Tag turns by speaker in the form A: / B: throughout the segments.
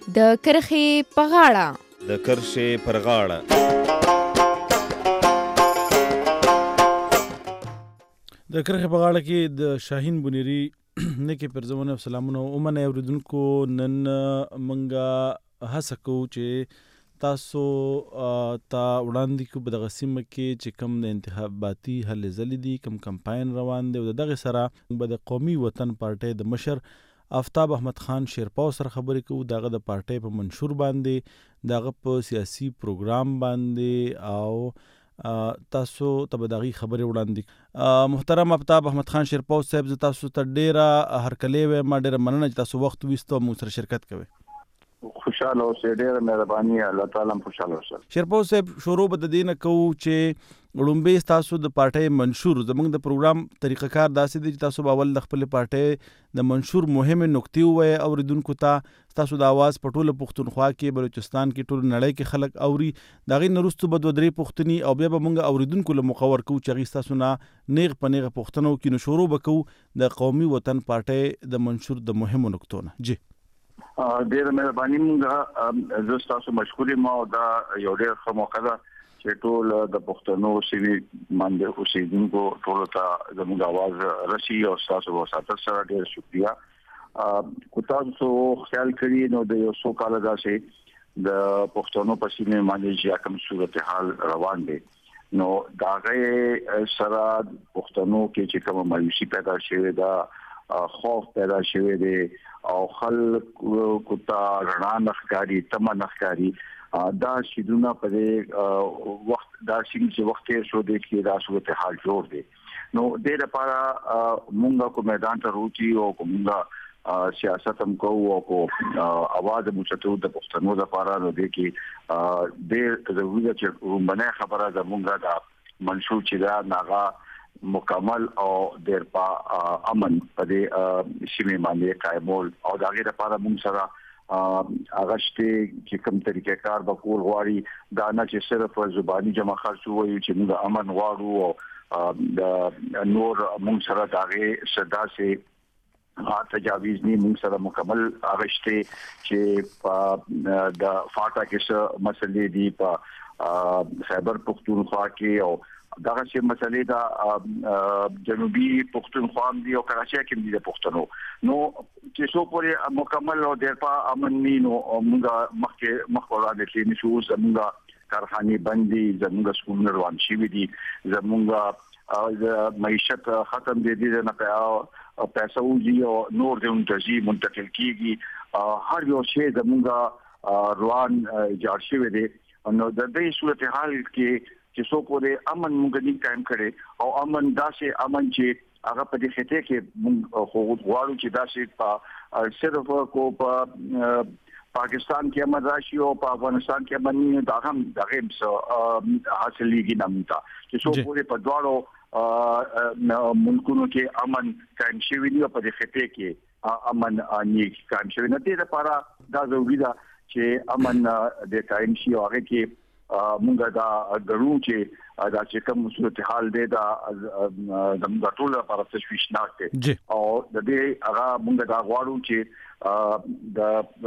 A: د کرښې په غاړه.
B: د کرښې پر غاړه.
C: د کرښې په غاړه کې د شاهین بنيري نکې پر زمونه سلامونه ومنه اوریدونکو. نن منګه هڅه کوو چې تاسو ته وړاندې کو په دغه سیمه کې چې کوم د انتخاباتي هلې ځلې دي، کوم کمپاین روان دی، او دغه سره به د قومي وطن پارټۍ د مشر آفتاب احمد خان شیرپاو سره خبرې کوو. دغه د پارټۍ په منشور باندې، دغه په سیاسي پروګرام باندې، او تاسو ته به دغه خبرې وړاندې. محترم آفتاب احمد خان شیرپاو صاحب، زه تاسو ته ډیره هرکلی وایم، ډیره مننه چې تاسو وخت ویستو او موږ سره شرکت کوئ.
D: خوشاله اوسئ، ډیره مهرباني، الله تعالی هم خوشاله اوسه.
C: شیرپاو صاحب، شروع به د دې نه کوو چې وړومبی تاسو د پارټۍ منشور، زموږ د پروګرام طریقه کار داسې دی چې تاسو به اول د خپل پارټۍ د منشور مهمه نکتې ووایي اوریدونکو ته. تاسو د आवाज په ټوله پښتونخوا کې، بلوچستان کې، ټول نړۍ کې خلک اوري. د هغې نه وروسته به دوه درې پوښتنې او بیا به موږ اوریدونکو له مخور کوو چې هغې ستاسو نه نیغ په نیغه پوښتنه وکړي. نو شروع به کوو د قومي وطن پارټۍ د منشور د مهمو نکتو نه. جی
D: ډیره مهرباني، موږ زه تاسو مشکور یم. دا یو ډیر ښه موقع ده چې ټول د پښتنو سیمې باندې اوسېدونکو ټول ته زموږ आवाज رسي، او تاسو وساتل سره ډیر شکریا. کو تاسو خیال کړئ نو د یو څو کال داسې د پښتنو په سیمې باندې چې کوم صورتحال روان دي، نو داغه سره پښتنو کې چې کوم مایوسي پیدا شوې ده، خوف پیدا شوی دی، او خلک کوتا رڼا نخکاری، تمه نخکاری، دا شیدونه په وخت دا چې وخت شو دی کې دا صورتحال جوړ دی. نو د لپاره مونږ کو میدان ته روچی او کومه سیاست هم کوو او کو اواز موچتو د پښتنو لپاره. نو د کې د ضرورت چې رومبنه خبره زمونږه دا منشور چې دا ناغه مکمل او د امن په دې سیمه باندې قائمول، او دا غیر لپاره موږ سره اغشته چې کوم طریقې کار به کول غواړي. دا نه چې صرف زبانی جمع خرڅ وایي چې موږ امن غواړو، او د نور موږ سره داغه صدا سي تجاویز نه، موږ سره مکمل اغشته چې د فاټا کې څه مسلې دي، په خیبر پختونخوا کې، او دغه چې مسلې دا جنوبي پښتونخوا دی او کراچۍ کې دي د پښتنو. نو چې څو پورې مکمل او درپا امن نو موږ مخکې کې نشو. زموږ کارخانه بندي، زموږ سکولونه روان شي دي، زموږ معیشت ختم دي، نه پیسې وږي او نور د منتجي منتقل کیږي. هر یو شی زموږ روان جوړ شوی دی. نو د دې صورتحال کې چې څو پورې امن موږ نه قائم کړي، او امن داسې امن چې هغه په دې خطه کې موږ غواړو چې داسې صرف کو په پاکستان کې امن راشي او په افغانستان کې امن نه، دا هم دغه حاصلېږي نه مونږ چې څو پورې په دواړو ملکونو کې امن قائم شي وي، په دې خطه کې امن نه قائم شي. نه دې لپاره دا ضروري ده چې امن د قائم شي، او هغه کې مونږ دا غواړو چې دا چې کوم صورتحال دی دا زموږ ټول لپاره تشویشناک دی، او د دې هغه مونږ دا غواړو چې د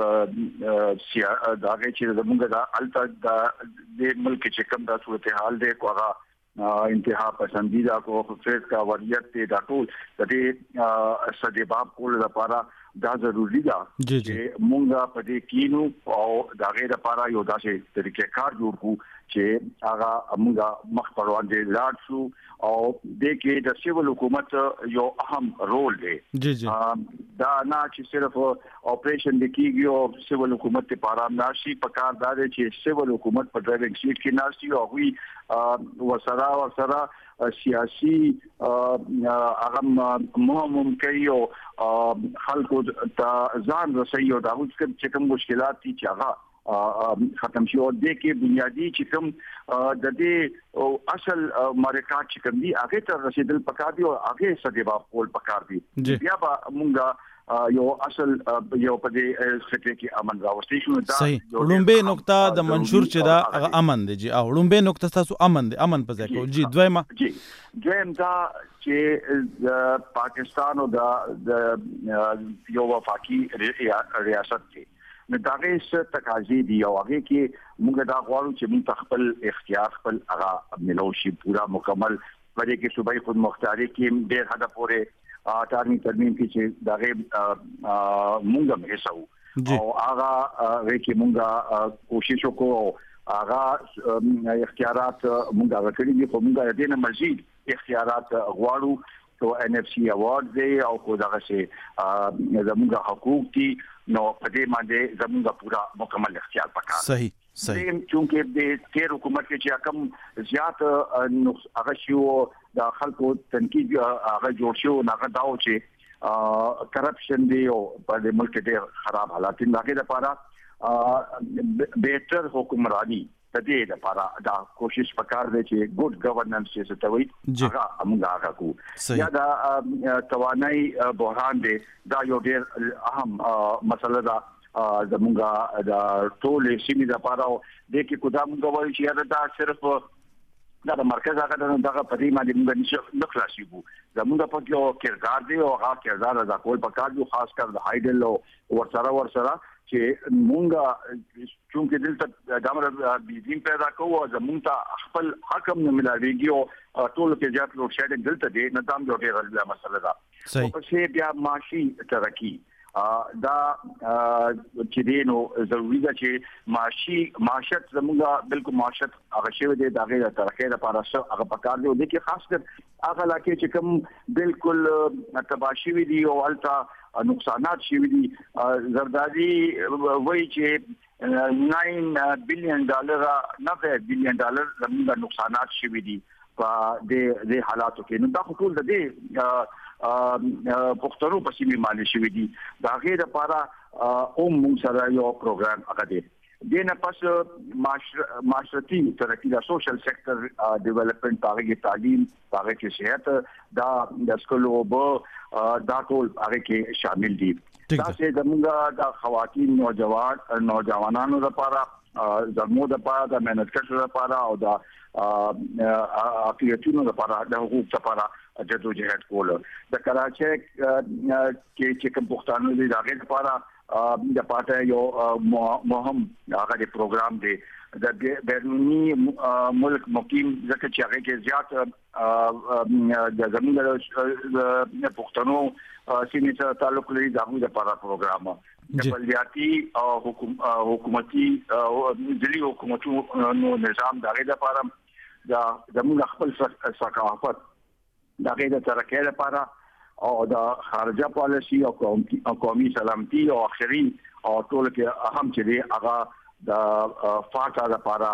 D: هغه چې زموږ دا الته د ملک چې کوم دا صورتحال دی کو هغه انتها پسندیده کو فیض کا وریت دی، دا ټول د دې سدباب کول لپاره دا ضروری ده چې مونږ په دې کینو، او دا غیر لپاره یو داسې طریقې کار جوړ کړو چې هغه موږ مخ پر وړاندې لاړ شو. او د کې د سیول حکومت یو اهم رول دی. دا نه چې صرف اپریشن لیکيږي او سیول حکومت لپاره ناشي پکار دا دی چې سیول حکومت په ډرایوینګ سیټ کې ناشي، او وی وسره سیاسي هغه مهم کوي او خلکو ته ځان رسي، او دا چې کوم مشکلات دي چې هغه ختم شي. او د کې بنیادی چې کوم د دې اصل مارکات چې کوم دي هغه ته رسیدل پکار دي، او هغه سدباب کول پکار دي. بیا به مونږ یو اصل یو په دې فکر کې امن راوستي شو. دا
C: وړومبه نقطه د منشور چې دا امن دی. جی او وړومبه نقطه تاسو امن دی، امن په ځای کو. جی دویم
D: دا چې پاکستان او د یو وفاقي ریاست کې نو دا غي تقاضي دی او هغه کې موږ دا غواړو چې موږ خپل اختیار خپل هغه ملوشي پورا مکمل پدې کې صوبایي خود مختاري کې ډېر حد پورې اټارنی ترمیم کې چې دا غي موږ هم هیڅو او هغه کې موږ کوشش وکړو هغه اختیارات موږ غوښتي دي خو موږ دې نه مزید اختیارات غواړو تو NFC اوارد دی او کو دغه شي زموږ حقوق دي نو په دې باندې زموږ پورا مکمل اختیار پکار
C: صحیح
D: چونکه د تیر حکومت کې چې کم زیات هغه شو د خلکو تنقید هغه جوړ شو هغه داو چې کرپشن دی او په دې ملک کې خراب حالات دي هغه لپاره بهتر حکمرانی د دې لپاره دا کوشش وکړ دی چې ګډ گورننس چې څه ته وایي هغه موږ هغه کو یا دا توانایي بحران دی دا یو ډېر اهم مسله ده زموږه د ټول سیمې لپاره د کې کو دا موږ وایو چې دا صرف دا مرکز هغه دغه پدې باندې موږ نه خلاصيږو زموږ په یو کردار دی او هغه کردار ادا کول پکار دی خاص کر د هایډل او ورسره چې مونږه چونکه دلته دمر بيزين پیدا کوو زمونږ ته خپل حق هم نه ملاويږي او ټول کې زیات لوډ شیډینګ دلته دی نه تام جوړه غلطه مسله ده او په بیا معاشي ترقی دا چې دینو ضروري ده چې معاشت زموږه بالکل معاشت هغه شی دی دا غیر ترقی لپاره هغه پکار دی د کې خاص کر هغه لکه چې کوم بالکل تباشي وی دی او التا نقصانات شوي دي زردادي وایي چې $9 بلین $9 بلین زموږ نقصانات شوي دي په دې حالاتو کې نو دا ټول د دې پښتنو په سیمه مالي شوي دي دا غیر لپاره موږ سره یو پروګرام هغه دی دینه پس معاشرتي ترقی دا سوشل سیکټر ډیولپمنٹ هغه تعلیم هغه کې صحت دا د سکولو به دا ټول هغه کې شامل دي دا چې زموږ د خواتین نوجوانانو لپاره زموږ لپاره د مهنتکشو لپاره او د اقلیتونو لپاره د حقوق لپاره جدوجہد کول د کراچۍ کې چې کوم پښتانه دي دا غیر لپاره د پاتې یو مهم هغه پروګرام دی د بیرونی ملک مقیم ځکه چې هغه کې زیات د زموږ د پښتنو سیمې سره تعلق لري دا موږ لپاره پروګرام د بلدیاتي او حکومتي ځلي حکومتونو نظام دا غیر لپاره د موږ خپل ثقافت دا غیر ترقی لپاره او د خارجه پالیسي او قومي سلامتي او اخري او ټول کې اهم چې دی هغه د فاټا لپاره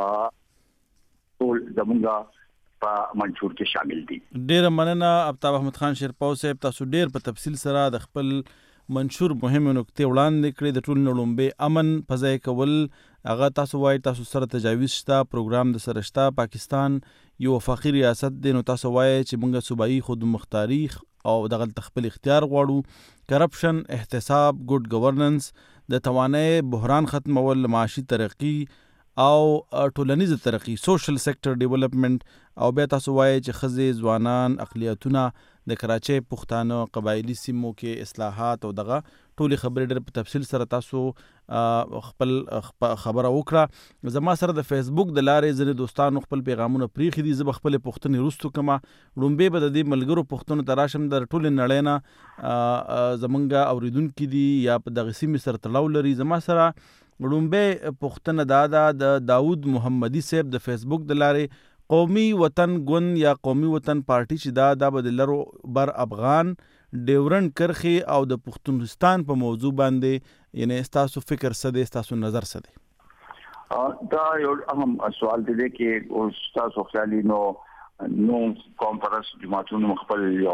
D: ټول زمونږه په منشور کې شامل دي.
C: ډیر مننه ابتاب احمد خان شیرپاو صاحب تاسو ډیر په تفصیل سره د خپل منشور مهمه نکته وړاندې کړې د ټول نړومبه امن فضای کول هغه تاسو وایي تاسو سره تجاویز شته پروګرام د سره شته پاکستان یو وفاقي ریاست دی نو تاسو وایي چې موږ صوبایي خود مختاري او دغه خپل اختیار غواړو کرپشن احتساب ګډ گورننس د توانایي بحران ختمول معاشي ترقی او ټولنیز ترقی سوشل سیکټر ډیولپمنٹ او بیا تاسو وایي چې ښځې ځوانان اقلیتونه د کراچۍ پښتانه قبایلی سیمو کې اصلاحات او دغه ټولې خبرې ډېر په تفصیل سره تاسو خپل خبره وکړه زما سره د فیسبوک د لارې ځینې دوستانو خپل پیغامونه پریښي دي زه به خپلې پوښتنې وروستو کومه لومبې به د دې ملګرو پوښتنو ته راشم د ټولې نړۍ نه زمونږ اوریدونکي دي یا په دغه سیمې سره تړاو لري زما سره لومبې پوښتنه دا ده د داود محمدي صاحب د فیسبوک د لارې قومي وطن ګوند یا قومي وطن پارټي چې دا به د لرو بر افغان ډیورنډ کرخي او د پښتونستان په موضوع باندې یعنی تاسو فکر څه دی تاسو نظر څه دی
D: دا یو اهم سوال دی چې تاسو خیالي نو کانفرنس جماعتونو خپل یو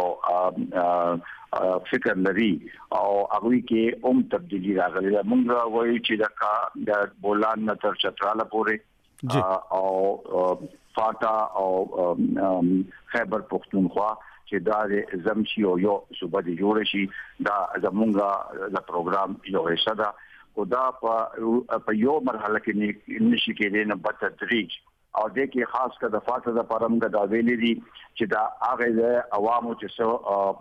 D: فکر لري او هغه کې تبدیلی راغلی موږ وایو چې د بولان نه تر چتراله پورې او فاټا او خیبر پختونخوا چې دا زمشي او یو صوبه دی جوړ شي دا زمونږه د پروګرام یو حصہ ده او دا په یو مرحله کې نشي کېدای نه په تدریج او د کې خاص کر د فاټه د پرم د ویلي دي چې دا هغه عوامو چې سو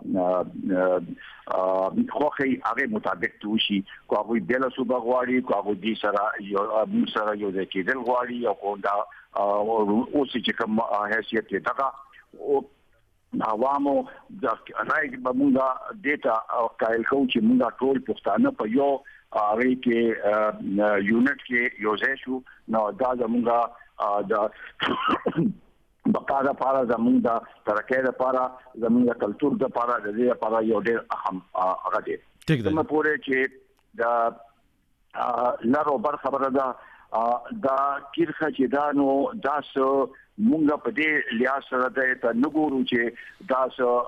D: خوخي هغه مطابق توشي کو هغه بل صوبه غواړي کو هغه دي سره یو ځای کېدل غواړي او کو دا او چې کوم حیثیت لري او عوامو د راي بمونږه دیتا قائل کوم چې مونږه ټول پښتانه په یو هغه کې یونټ کې یو ځای شو نو دا زمونږه د بقا لپاره زمونږ د ترقۍ لپاره زمونږ د کلچر لپاره د دې لپاره یو ډېر اهم هغه دی کومه پوره چې د لارو بر خبره ده دا کیرخه چې دا نو داس مونږ په دې لحاظ سره ته نګورو چې دا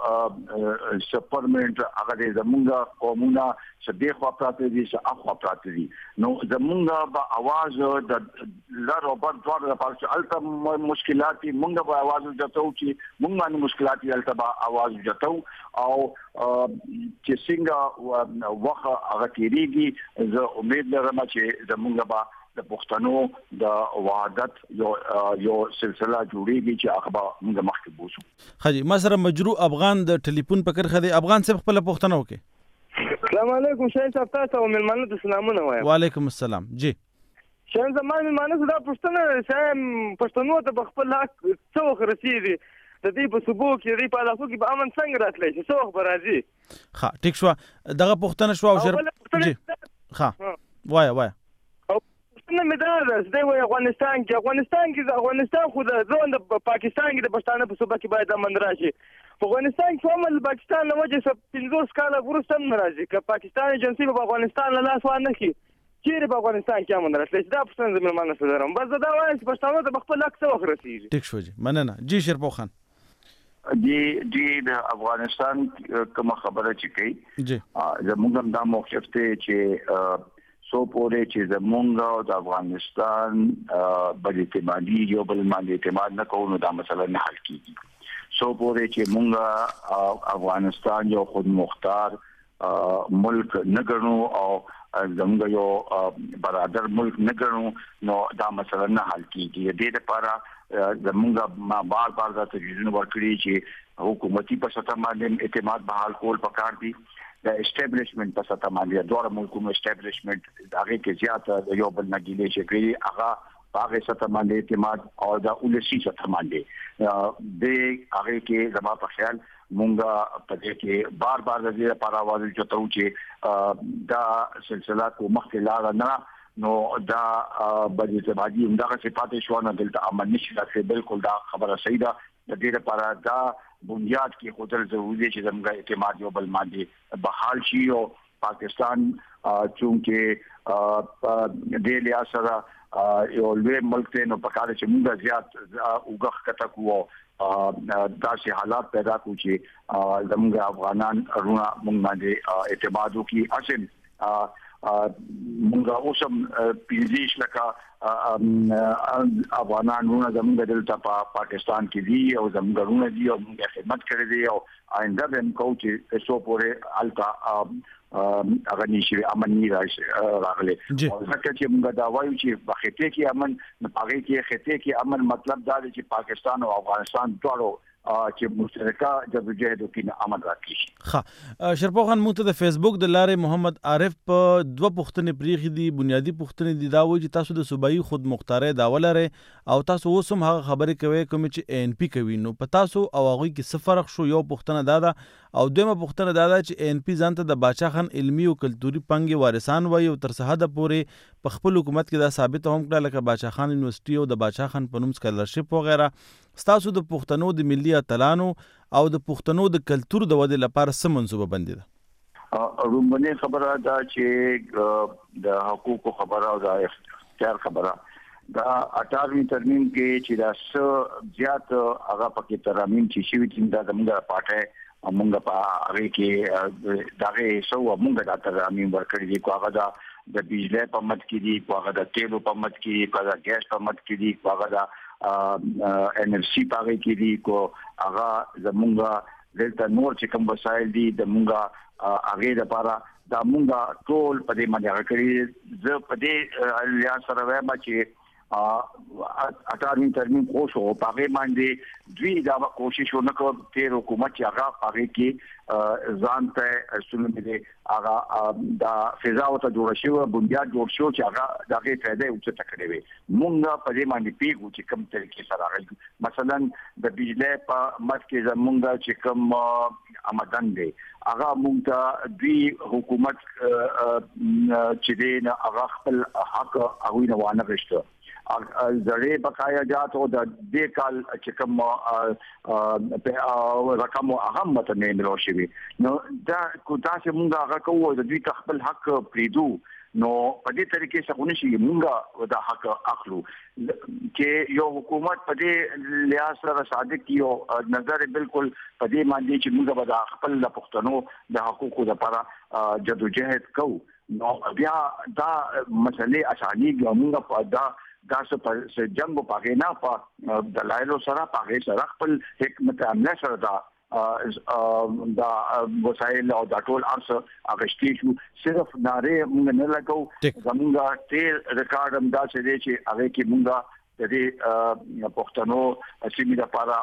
D: سپرمنټ هغه زمونږ قومونه سبي خو پراته دي اخو پراته دي نو زمونږ به आवाज د لارو بر دوه لپاره چې الته مشکلات مونږ به आवाज جوړو چې مونږ باندې مشکلات الته به आवाज جوړو او چې څنګه وخت هغه تیریږي زه امید لرم چې زمونږ به د پښتنو د وحدت یو سلسله جوړیږي چې هغه موږ مخکې بوزو.
C: خاجي ما سره مجروح افغان د ټلیفون پکړ خدي افغان صاحب خپل پښتنه وکي.
E: السلام علیکم شاهین صاحب تاسو ملمنو د سلامونه وایم.
C: وعلیکم السلام جی.
E: شاهین صاحب ملمنو دا پښتنه شایم پښتنو ته بخپل حق څو رسیدي د دې په صوبو کې د په علاقو کې به امن څنګه راتلی شي څو خبر راځي.
C: ها ټیک شو دغه پښتنه شو او جی ها وای
E: نه مدار د افغانستان کې خو د ځوان د پاکستان کې د پښتانه په صوبه کې باید امن راشي. په افغانستان کې هم د پاکستان له وجې 50 کال وروسته هم راځي که پاکستان ایجنسی په افغانستان له لاس وانه کړي چیرې په افغانستان کې امن راتلی دا پښتنه زموږ مانه سره بس دا وایم چې پښتانه ته خپل حق څه وخت رسیږي.
C: ټیک شو جی مننه جی شرپو خان
D: جی د افغانستان کوم خبره چې کوي
C: جی
D: زموږ هم دا موقف ته چې سو پورې چې زمونږ د افغانستان بل اعتمادي یو بل باندې اعتماد نه کوو دا مسله نه حل کیږي. سو پورې چې مونږ افغانستان یو خود مختار ملک نه ګڼو او زموږ یو برادر ملک نه ګڼو نو دا مسله نه حل کیږي. د دې لپاره زمونږ ما بار دا تجویزونه ورکړي چې حکومتي په سطح باندې اعتماد بحال کول پکار دي. د اسټابلیشمنت په سطح باندې دوه ملکونو اسټابلیشمنت هغه کې زیات یو بل نګیلې چې کوي هغه هغه سطح باندې اعتماد او د اولسي سطح باندې د هغه کې زما په خیال مونږه په دې کې بار د دې لپاره आवाज چوتو چې دا سلسله کو مخکې لار نه نو دا بجې باندې همدغه صفات شوانه دلته امن نشي راځي. بالکل دا خبره صحیح ده. د دې لپاره دا بنیاد کې خودل ضروري چې زموږ اعتماد یو بل باندې بحال شي او پاکستان چونکه د لیا سره یو لوی ملک ته نو پکاره چې موږ زیات وګخ کته کوو داسې حالات پیدا کوو چې زموږ افغانان رونه موږ باندې اعتماد وکړي. اصل موږ اوسم پیږیش لکه افغانان رونه زموږ دلته په پاکستان کې دي او زموږ رونه دي او موږ خدمت کړې دي او آینده به کوم چې څو پورې التا هغه نشي امن نه راغلي. ځکه چې موږ دا وایو چې په خطه کې امن نه پاره کې خطه کې امن مطلب دا دی چې پاکستان او افغانستان دواړو چې مشترکه جدوجہد وکړي امن راکړي.
C: ها شرپو خان موږ ته د فیسبوک د لارې محمد عارف په دوه پوښتنې پریخي دي بنیادی پوښتنې دي دا وایي چې تاسو د صوبایي خود مختارۍ داوا لرئ او تاسو اوس هم هغه خبرې کوي کوم چې ANP کوي نو په تاسو او هغه کې څه فرق شو. یو پوښتنه دا ده او دویمه پوښتنه دا ده چې ANP ځانته د باچا خان علمي او کلتوري پنګي وارثان وایي او تر څه حد پورې په خپل حکومت کې دا ثابت هم کړه لکه باچا خان یونیورسيټي او د باچا خان په نوم سکالرشپ وغیرہ. تاسو د پښتنو د ملي اتلانو او د پښتنو د کلتور د ودې لپاره څه منصوبه بندي ده؟
D: رومبنه خبره دا چې د حقوقو خبره او د اختیار خبره دا 18 ترمیم کې چې دا زیات هغه پکې ترمیم چې شوی چې دا زموږ پاټه موږ په هغه کې دغه سو موږ دا ترمیم ورکړي دي کو هغه د بجلی په مت کې دي کو هغه د تیلو په مت کې دي کو هغه ګیس په مت کې دي کو هغه د NFC پاره کې دي کو هغه زموږ دلته نور چې کوم وسایل دي د موږ هغه لپاره دا موږ ټول په دې باندې کړی زه په دې لیا سره وایم چې اټارمي ترمیم کوشو پاګه باندې دوی دا کوشش وکړ چې حکومت چې هغه پاګه کې ځان ته سنمه دي هغه دا فضا او ته جوړ شو بنیاد جوړ شو چې هغه دغه فائدې او څه تکړه وي مونږ په دې باندې پیګو چې کوم طریقې سره راغلی مثلا د بجلی په مت کې زمونږ چې کوم آمدن دی هغه مونږ ته دوی حکومت چې دی نه هغه خپل حق هغه نه وانه غشته زړې بقایا جات او د دې کال چې کوم رقم اهم ته نه ملو شي نو دا کو تاسو مونږه هغه کوو د دوی خپل حق پریدو نو په دې طریقې څنګه نشي مونږه د حق اخلو چې یو حکومت په دې لحاظ سره صادق یو نظر بالکل په دې باندې چې مونږه د خپل پښتنو د حقوقو لپاره جدوجہد کوو نو بیا دا مسلې اساني ګمږه په دا څه جنگ پاګې نه په دلایل سره پاګې سره خپل حکمت عمله سره دا وسایل او دا ټول ارسه اغشتي شو صرف ناره موږ نه لګو زمونږه ټیل ریکارډ هم دا چې هغه کې موږ د دې پښتنو چې لپاره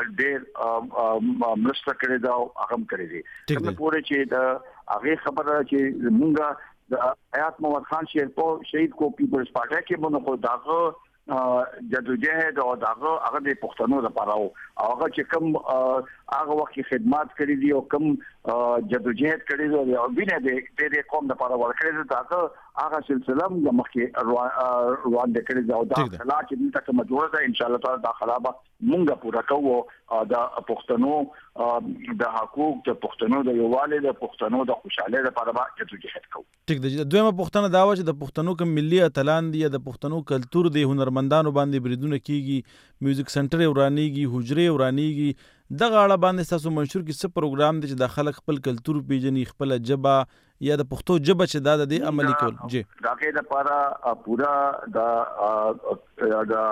D: ډېر مرسته کړې دا هغه کړې دي کوم پورې چې د هغه خبره چې موږ د آیات محمد خان شهید کو پیپلز پارټي کې مونږ خو داغه جدوجہد او داغه هغه د پښتنو لپاره او هغه چې کوم هغه وخت خدمات کړې دي او کوم جدوجہد کړې دي او وینه د قوم لپاره ورکړې دي داغه هغه سلسله د مخکې روان د کړې او دا خلا چې دلته کوم جوړه ده ان شاء الله تعالی دا خلابه مونږه پورا کوو د پښتنو د حقوق د پښتنو د یووالي د پښتنو د خوشاله لپاره به جدوجہد کوو
C: ټیک دی دویمه پښتنه دا و چې د پښتنو کوم ملي اتلان دي د پښتنو کلچر د هنرمندانو باندې بریدونه کیږي میوزیک سنټر ورانیږي حجره ورانیږي دغه اړه باندې تاسو منشور کې څه پروګرام دي چې د خلک خپل کلچر پیژني خپل جبا یا د پښتو جبه چې دا د عملي کول جی
D: داګه لپاره پورا د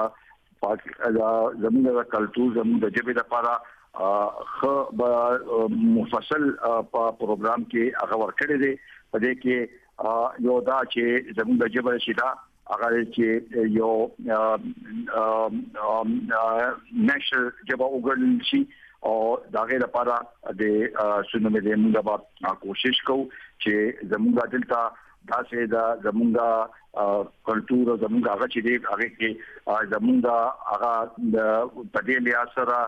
D: زموږ کلچر زموږ د جبه لپاره خو مفصل په پروګرام کې هغه ورکړی دی په دې کې یو دا چې زموږ د جبه شیدا هغه چې یو نشر جبه وګڼل شي او داغه لپاره د سنمه دې موږ کوشش کوو چې زموږ دلته دا چې دا زموږ کلچر زموږ هغه چې دی هغه کې زموږ هغه د پدې لیا سره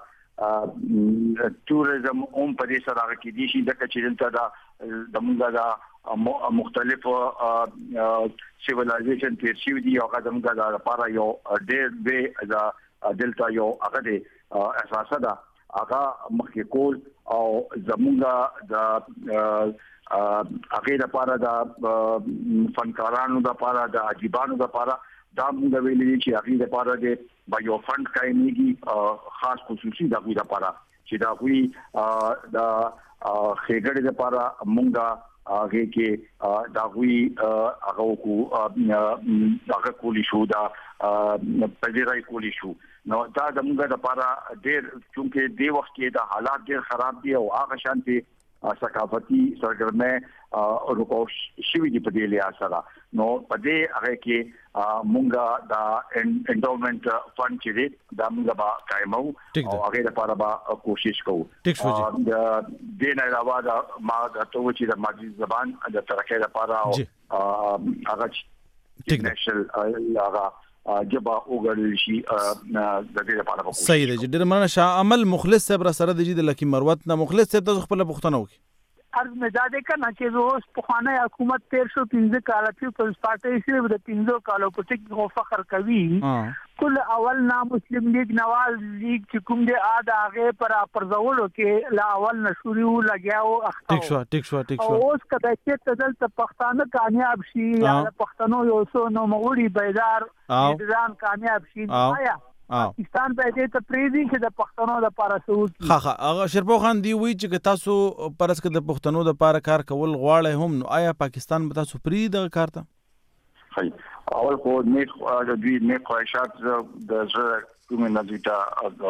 D: ټوریزم هم په دې سره هغه کې دي چې د دلته دا زموږ دا مختلف سیویلایزیشن تیر شي دي او زموږ دا لپاره یو ډېر به دا دلته یو هغه دی اساسه ده هغه مخکې کول او زموږ د هغه لپاره د فنکارانو لپاره د عجیبانو لپاره دا موږ ویلي چې هغه لپاره د بایو فند کایمیږي خاص خصوصي د هغه لپاره چې دا وی د خېګړې لپاره موږ هغه کې دا وی هغه کو هغه کولی شو دا پدیرای کولی شو نو دا زموږ لپاره ډېر چونکه د وخت کې د حالات ډېر خراب دي او هغه شانتي ثقافتي سرګرمه او شوی دی په دې لحاظ سره نو په دې هغه کې مونږه دا انډومنت فند چې دی دا مونږه با قائمو او هغه لپاره با کوشش کوو د دې نه علاوه دا ما د تو چې د ماضي زبان د ترقې لپاره هغه نېشنل هغه جبا اوګل شي د دې لپاره کوشش
C: صحیح دی ډېر مننه شاه عمل مخلص صاحب را سره د لکی مروت نه مخلص صاحب تاسو خپل پښتنه وکي
F: ارز مزاده کنه چې روز په خانه حکومت 1315 کال پیپلز پارټي صرف د 15 کالو په ټیک غو فخر کوي کل اول نام مسلم لیگ نواز لیگ چې کوم دی اده هغه پر پرځولو کې لا اول نشوري لګیاو اخته
C: ټیک شو
F: اوس کله چې تدل ته پښتانه کامیاب شي یا پښتنو یو څو نو مغوړي بیدار ځان کامیاب شي آیا پاکستان به دې ته پریزي چې د پښتنو لپاره سوت
C: ها هغه شرپو خان دی وی چې تاسو پرس کې د پښتنو لپاره کار کول غواړی هم نو آیا پاکستان به تاسو پری د کار ته
D: هي اول خو نیک د دوی نیک خواهشات د زړه کوم نه دي ته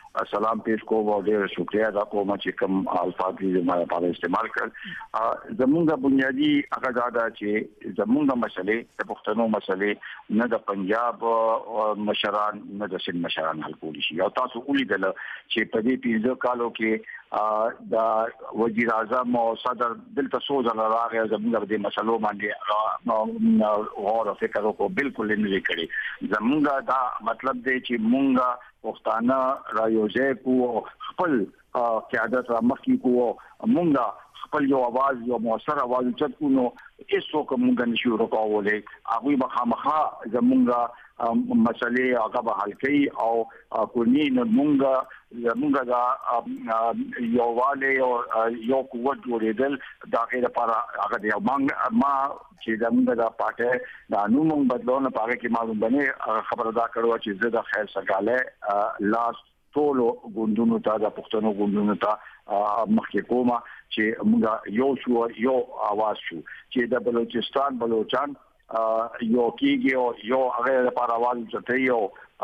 D: سلام پیش کوم او ډیر شکریا ادا کوم چې کوم الفاظ دې ما په استعمال کړ زمونږ بنیادی هغه دا چې زمونږ مسلې د پښتنو مسلې نه د پنجاب مشران نه د سند مشران حل کولی شي او تاسو ولیدل چې په دې 15 کالو کې دا وزیر اعظم او صدر دلته سوز راغی زمونږ د مسلو باندې غور او فکر وکړو بالکل نه لیکړي زمونږ دا مطلب دی چې مونږ پښتانه را یوځای کو خپل قیادت را مخکې کو مونږ خپل یو आवाज یو موثر आवाज چت کو نو هیڅ کوم مونږ نشو رکاولې هغه مخامخه زمونږ مسلې هغه به حل کوي او کونی نو مونږ دا یو والي او یو قوت جوړېدل دا غیر لپاره هغه دی ما چې زمونږ د پټه د انومون بدلون په هغه کې معلوم بنه خبردار کړو چې زه د خیر سګاله لاس ټولو ګوندونو ته د پښتنو ګوندونو ته مخکې کومه چې موږ یو شو یو आवाज شو چې د بلوچستان یو کېږي او یو هغه لپاره आवाज چته یو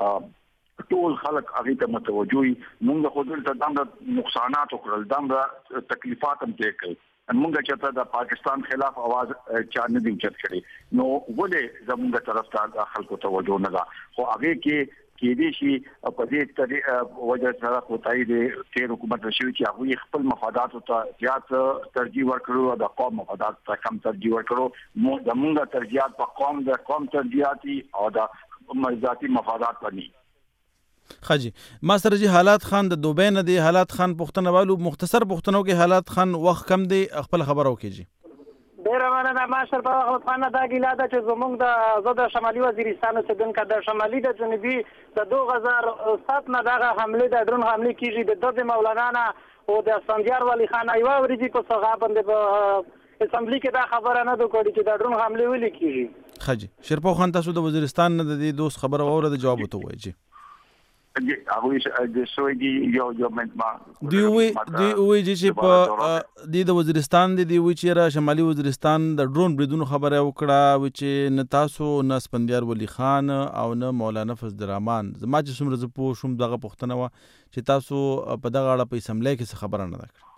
D: ټول خلک هغه ته متوجي موږ خو دلته د نقصانات او کړل د تکلیفات هم کې کړل موږ چې د پاکستان خلاف आवाज چا نه دی چت کړی نو ولې زموږ طرف ته خلکو توجه نه ده خو هغه کې دې شي په دې وجه سره کوتای دي چې حکومت شوی چې هغه خپل مفادات ته زیات ترجیح ورکړو او د قوم مفادات ته کم ترجیح ورکړو زموږ ترجیحات په قوم ترجیحاتي او د ذاتي مفادات باندې
C: خاجي ما سره جی حالات خان د دوبۍ نه دی حالات خان پښتنه والو مختصر پښتنو کې حالات خان وخت کم دی خپل خبرو کېږي
G: ډیر مننه ماشر په وخت باندې دا ګیلا ده چې زموږ د شمالي وزیرستان څخه د شمالي د جنوبي د 2007 نه دغه حمله د ډرون حمله کیږي د مولانا او د اسفندیار ولی خان ایوا ورځي په څنګه باندې په اسمبلی کې دا خبره نه دوی چې د ډرون حمله ولې کیږي
C: خاجي شرپو خان تاسو د وزیرستان نه د دوست خبره اوره د جواب وته وایي
D: هغه د سویدي یو منځما
C: دی وی چې په د وزیرستان دی وی چې را شمالي وزیرستان د ډرون بریدونو خبره وکړه و چې نه تاسو نه اسفندیار ولی خان او نه مولانا فضل الرحمن زما چې څومره ز پوه شوم دغه پښتنه و چې تاسو په دغه اړه په اسمبلی کې خبره نه کړ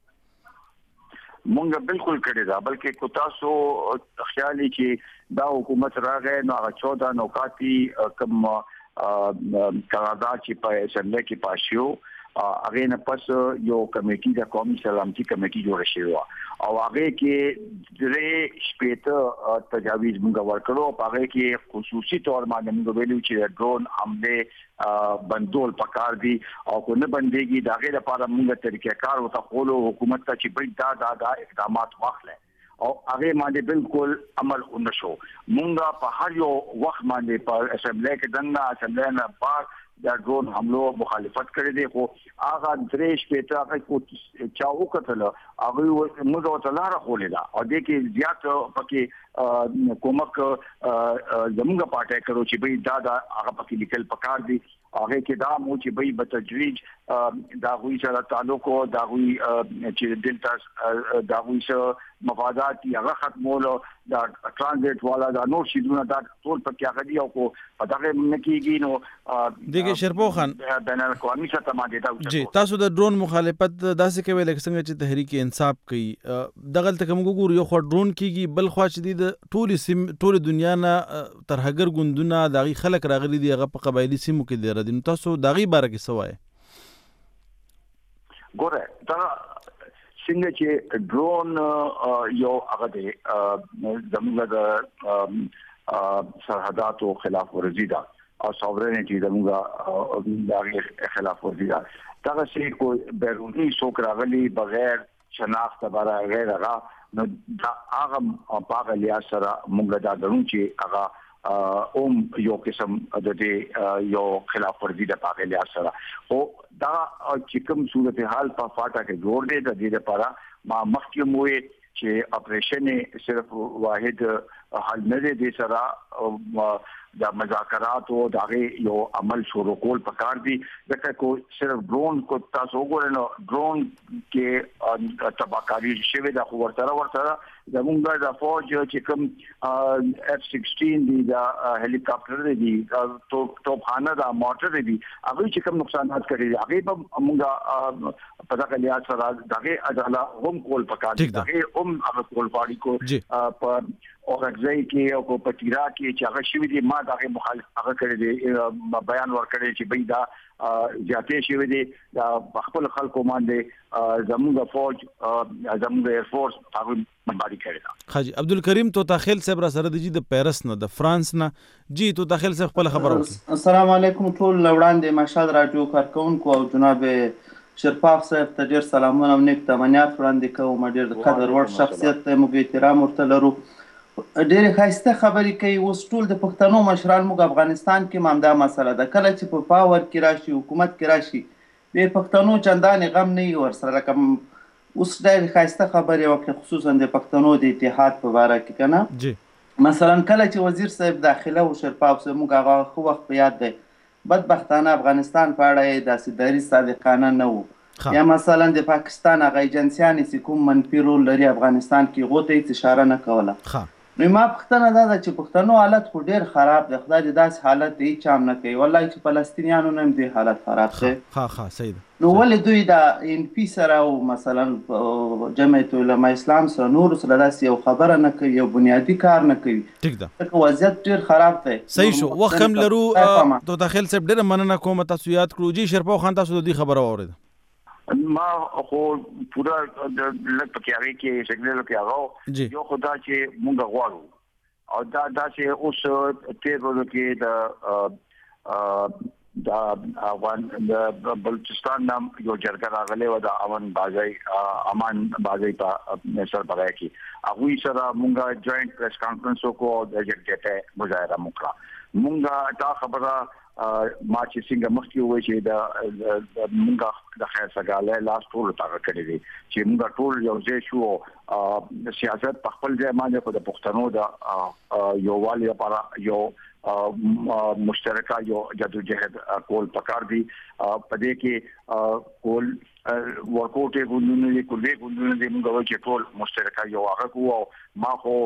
D: مونږ بالکل کړی دا بلکې کو تاسو خیالي چې دا حکومت راغی نو 14 نوکاتی کم کانادا چې په اسمبلی کې پاشو هغه نه پس یو کمیټي د قومي سلامتي کمیټي جوړ شوی او هغه کې درې شپېته تجاویز موږ ورکړو په هغه کې خصوصي تور باندې موږ ویلو چې ډرون حمله بندول پکار دي او کو نه بنديږي دا غیر لپاره موږ طریقې کار وته خپل حکومت ته چې بل دا اقدامات واخلي او هغه باندې بالکل عمل ونشو مونږه په هر یو وخت باندې په اسمبلی کې دنه اسمبلی نه پاک د ډرون حملو مخالفت کړی دی خو هغه درېش په هغه کو چا وکړل هغه موږ ته لار خولې دا او د کې زیات پکې کومک زموږ پارټي کړو چې به دا هغه پکې لیکل پکار دي هغه کې دا مو چې به بتدریج دا غوي سره تعلق او دا غوي چې دلته دا غوي سره مفادات هغه ختمول دا ترانزیت والا دا نور شیدونه دا ټول پکې هغه دی او کو پدغه نکیږي نو
C: دغه شرپو خان
D: بین الاقوامي سطح باندې دا
C: جی تاسو د ډرون مخالفت داسې کوي لکه څنګه چې تحریک انصاف کوي دغه تل کوم ګور یو خو ډرون کیږي بل خو چې د ټول دنیا نه ترهګر ګوندونه دغه خلک راغلي دي هغه په قبایلی سیمو کې دی ردین تاسو دغه باره کې سوای
D: ګوره دا څنګه چې ډرون یو هغه دی زموږ د سرحداتو خلاف ورزي ده او ساورنټي زموږ د خلاف ورزي ده دا چې کوئی بیرونی څوک راغلي بغیر شناخت برا غیر هغه نو دا هغه په لیا سره موږ دا درو چې هغه یو قسم د دې یو خلاف ورزي د پاګه لیا سره او دا چې کوم صورتحال په فاټا کې جوړ دی د دې لپاره ما مخکې موې چې اپریشن صرف واحد حل نه دی سره د مذاکرات او دغه یو عمل شروع کول پکار دي ځکه کو صرف ډرون کو تاسو وګورئ نو ډرون کې تباکاری شوی د خو ورته زمونږ د فوج چې کوم F-16 دي دا هلیکاپټر دي توپخانه دا موټر دي هغه چې کوم نقصانات کړي دي هغه به موږ په دغه لحاظ سره دغه عدالت هم کول پکار دي دغه هم هغه کول پاړي کو په اورګځي کې او په پټیرا کې چې هغه شوی دي ما دغه مخالف هغه کړی دي بیان ورکړی چې بيدا جاتې شوی دي د خپل خلکو باندې زموږ فوج زموږ ایر فورس هغه باندې کړی دا
C: حاجی عبدالکریم توتاخیل صاحب را سره د پیرس نه د فرانس نه جی توتاخیل صاحب خپل خبر اوسه.
H: السلام علیکم ټول وړاندې مشهد راډیو کارکونکو او جناب شرپاف صاحب ته ډیر سلامونه او نیک تمنیات وړاندې کوم. ډیر د قدر وړ شخصیت ته موږ احترام ورته لرو. ډېر ښایسته خبرې کوي. اوس ټول د پښتنو مشران موږ افغانستان کې همدا مسله ده کله چې په پاور کې راشي حکومت کې راشي د پښتنو چندانې غم نه وي ورسره لکه اوس ډېر ښایسته خبرې وکړې خصوصا د پښتنو د اتحاد په باره کې که نه مثلا کله چې وزیر صاحب داخله و شرپاف صاحب موږ هغه ښه وخت په یاد دی بدبختانه افغانستان په اړه یې داسې دریځ صادقانه نه و یا مثلا د پاکستان هغه ایجنسیانې چې کوم منفي رول لري افغانستان کې هغو ته هېڅ اشاره نه کوله. نو ما پوښتنه دا ده چې پښتنو حالت خو ډېر خراب دی خدای دې داسې حالت د هېچ چا هم نه کوي والله چې فلسطینیانو نه هم دوی حالت خراب دی
C: صحیح ده.
H: نو ولې دوی د NP سره او مثلا جمعیت علما اسلام سره نورو سره داسې یو خبره نه کوي یو بنیادي کار نه کوي
C: ټیک ده
H: ځکه وضعیت ډېر خراب دی.
C: صحیح شو وخت کم لرو توتاخیل صاحب ډېره مننه کوم تاسو یاد کړو. جی شرپاو خان تاسو د دې خبره واورېده
D: ما خو پورا د لږ پکې هغه کې سګنل کې هغه یو خدا چې مونږ غواړو او دا چې اوس تیر ورځو کې د افغان د بلوچستان نام یو جرګه راغله و د امان بازي په سر بغای کې هغه سره مونږه جوائنټ پریس کانفرنس وکړو د جګټه مظاهره وکړه. مونږه دا خبره ما چې څنګه مخکې وای چې د مونږه د خیر سګاله لاس ټول تاګه کړی دي چې مونږ ټول یو ځای شو سیاست په خپل ځای باندې په د پښتنو د یو والی لپاره یو مشترکه یو جدوجہد کول پکار دي په دې کې کول ورکوټه ګوندونه دي کولې ګوندونه دي موږ وایو چې ټول مشترکه یو هغه کو ما خو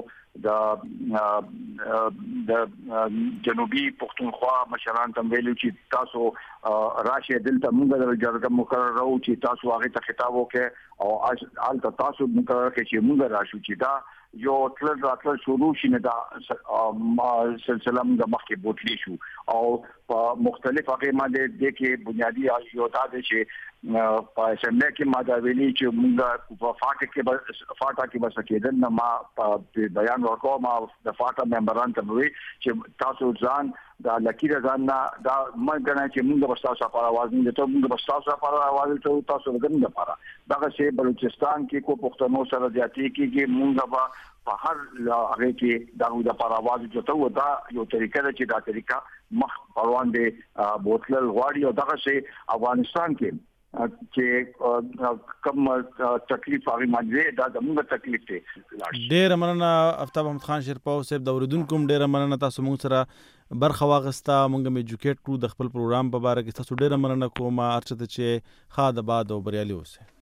D: د جنوبي پښتونخوا مشران ته ویلو چې تاسو راشه دلته موږ د جرګه مقرره او چې تاسو هغه ته خطاب وکړي او آلته تاسو مقرره کړئ چې موږ راشو چې دا یو تل راتل شروع شینه دا سلسله موږ مخکې بوتلی شو او په مختلف هغه باندې د کې بنیادی یو دا دی چې په اسمبلی کې ما دا ویلي چې موږ په فاټا کې بس کېدل نه ما په بیان ورکوم ما د فاټا ممبران ته وی چې تاسو ځان دا لکیره ځان نه دا مګ نه چې موږ بس تاسو لپاره आवाज نه ته موږ بس تاسو لپاره आवाज ته تاسو وګڼئ لپاره دا چې بلوچستان کې کو پښتنو سره ځاتې کې موږ په هر هغه کې دا د لپاره आवाज ته ودا یو طریقه ده چې دا طریقه مخ پروان دي بوتل غواړي او دا چې افغانستان کې چې کوم تکلیف هغه باندې دا زموږ تکلیف دی.
C: ډېر مننه افتاب احمد خان شرپاو صاحب د اوریدونکو ډېر مننه تاسو موږ سره برخه واغسته موږ مې ایجوکیټ کړو د خپل پروګرام په اړه کې تاسو ډېر مننه کوم ارچته چې خاطر بعد او بریالي اوسه.